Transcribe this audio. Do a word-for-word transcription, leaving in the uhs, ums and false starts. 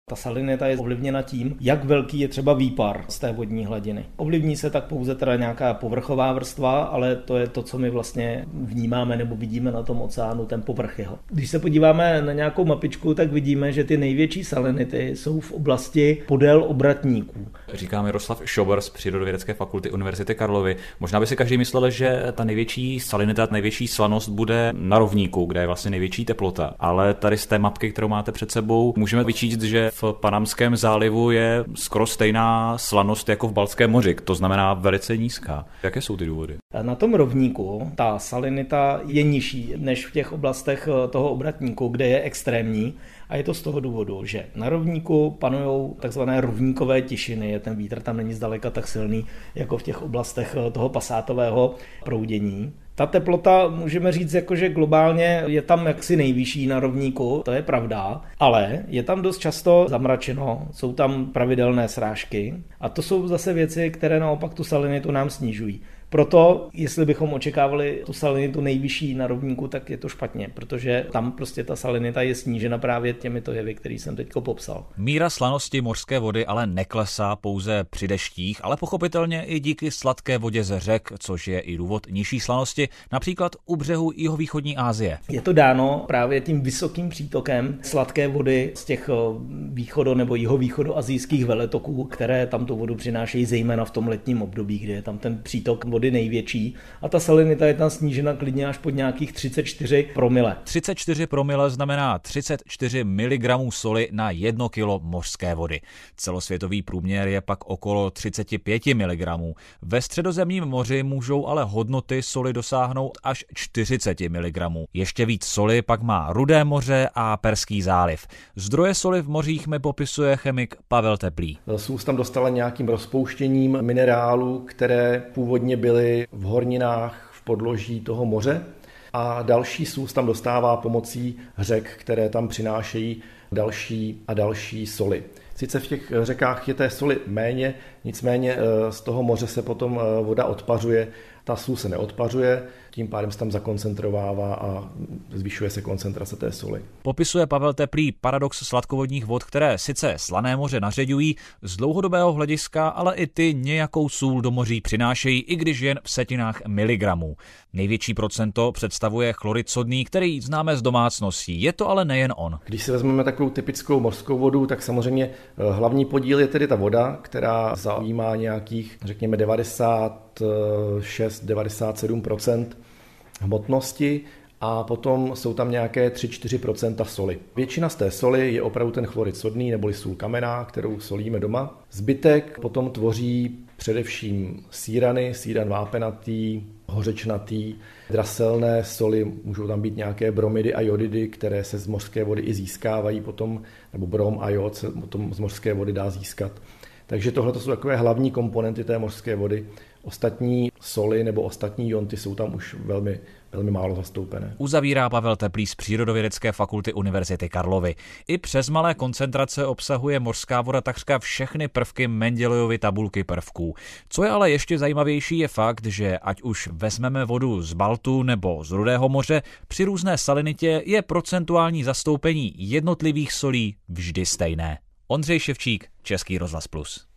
Ta salinita je ovlivněna tím, jak velký je třeba výpar z té vodní hladiny. Ovlivní se tak pouze teda nějaká povrchová vrstva, ale to je to, co my vlastně vnímáme nebo vidíme na tom oceánu, ten povrch jeho. Když se podíváme na nějakou mapičku, tak vidíme, že ty největší salinity jsou v oblasti podél obratníků. Říká Miroslav Šobr z Přírodovědecké fakulty Univerzity Karlovy. Možná by si každý myslel, že ta největší salinita, největší slanost bude na rovníku, kde je vlastně největší teplota. Ale tady z té mapky, kterou máte před sebou, můžeme vyčíst, že v Panamském zálivu je skoro stejná slanost jako v Baltském moři, to znamená velice nízká. Jaké jsou ty důvody? Na tom rovníku ta salinita je nižší než v těch oblastech toho obratníku, kde je extrémní. A je to z toho důvodu, že na rovníku panují takzvané rovníkové tišiny, ten vítr tam není zdaleka tak silný jako v těch oblastech toho pasátového proudění. Ta teplota, můžeme říct, jako že globálně je tam jaksi nejvyšší na rovníku, to je pravda, ale je tam dost často zamračeno, jsou tam pravidelné srážky a to jsou zase věci, které naopak tu salinitu nám snižují. Proto, jestli bychom očekávali tu salinitu nejvyšší na rovníku, tak je to špatně, protože tam prostě ta salinita je snížena právě těmito jevy, který jsem teďko popsal. Míra slanosti mořské vody ale neklesá pouze při deštích, ale pochopitelně i díky sladké vodě ze řek, což je i důvod nižší slanosti, například u břehu jihovýchodní Asie. Je to dáno právě tím vysokým přítokem sladké vody z těch východo- nebo jihovýchodoasijských veletoků, které tam tu vodu přinášejí zejména v tom letním období, kdy je tam ten přítok vody největší a ta salinita je tam snížena klidně až pod nějakých třicet čtyři promile. třicet čtyři promile znamená třicet čtyři miligramů soli na jedno kilo mořské vody. Celosvětový průměr je pak okolo třicet pět miligramů. Ve Středozemním moři můžou ale hodnoty soli dosáhnout až čtyřicet miligramů. Ještě víc soli pak má Rudé moře a Perský záliv. Zdroje soli v mořích mi popisuje chemik Pavel Teplý. Sůl tam dostala nějakým rozpouštěním minerálů, které původně byly v horninách v podloží toho moře a další sůl tam dostává pomocí řek, které tam přinášejí další a další soli. Sice v těch řekách je té soli méně, nicméně z toho moře se potom voda odpařuje, ta sůl se neodpařuje, tím pádem se tam zakoncentrovává a zvyšuje se koncentrace té soli. Popisuje Pavel Teplý paradox sladkovodních vod, které sice slané moře nařeďují, z dlouhodobého hlediska ale i ty nějakou sůl do moří přinášejí, i když jen v setinách miligramů. Největší procento představuje chlorid sodný, který známe z domácností. Je to ale nejen on. Když si vezmeme takovou typickou mořskou vodu, tak samozřejmě hlavní podíl je tedy ta voda, která zaujímá nějakých, řekněme, devadesát šest až devadesát sedm procent hmotnosti a potom jsou tam nějaké tři až čtyři procenta soli. Většina z té soli je opravdu ten chlorid sodný neboli sůl kamenná, kterou solíme doma. Zbytek potom tvoří především sírany, síran vápenatý, hořečnatý, draselné soli, můžou tam být nějaké bromidy a jodidy, které se z mořské vody i získávají potom, nebo brom a jod se potom z mořské vody dá získat. Takže tohle jsou takové hlavní komponenty té mořské vody. Ostatní soli nebo ostatní jonty jsou tam už velmi, velmi málo zastoupené. Uzavírá Pavel Teplý z Přírodovědecké fakulty Univerzity Karlovy. I přes malé koncentrace obsahuje mořská voda takřka všechny prvky Mendelejovy tabulky prvků. Co je ale ještě zajímavější je fakt, že ať už vezmeme vodu z Baltu nebo z Rudého moře, při různé salinitě je procentuální zastoupení jednotlivých solí vždy stejné. Ondřej Ševčík, Český rozhlas plus.